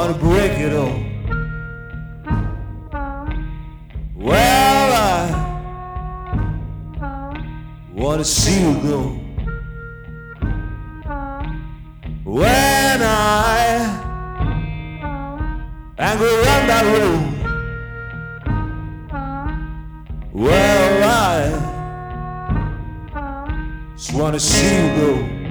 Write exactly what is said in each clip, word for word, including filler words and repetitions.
wanna break it all. Well, I wanna see you go. When I and go around that road, well, I just wanna see you go.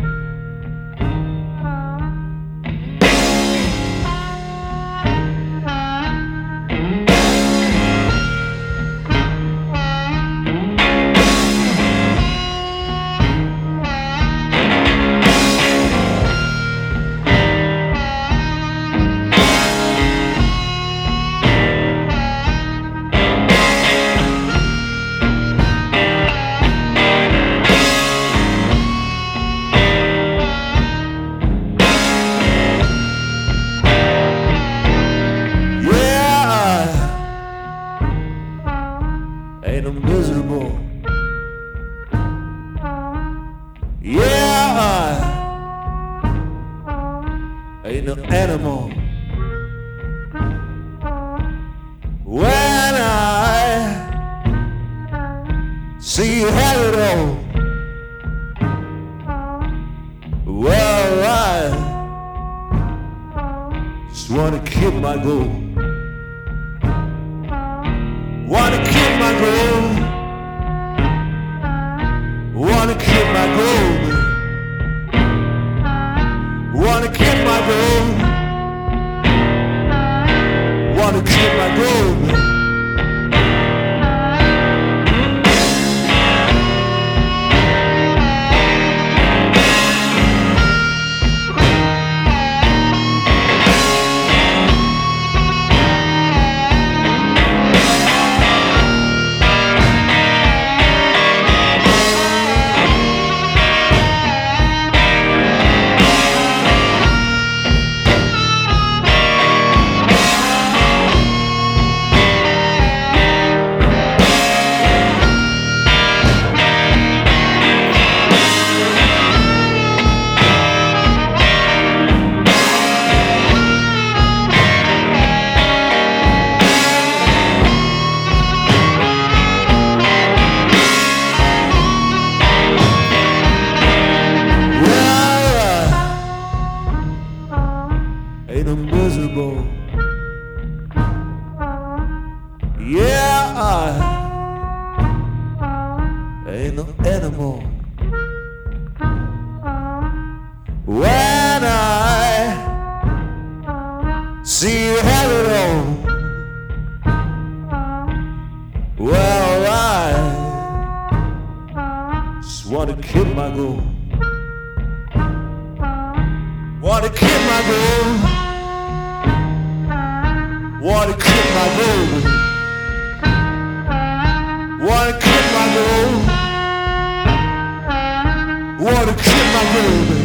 Ain't no miserable. Yeah, I ain't no animal. When I see you have it all, well, I just wanna keep my goal. Wanna keep my gold. Wanna keep my gold. Wanna keep my gold. Wanna keep my gold. Ain't no miserable. Yeah, I ain't no animal. When I see you have it all, well, I just wanna keep my goal. Wanna keep my goal. Wanna keep my gold. Wanna keep my gold. Wanna keep my gold.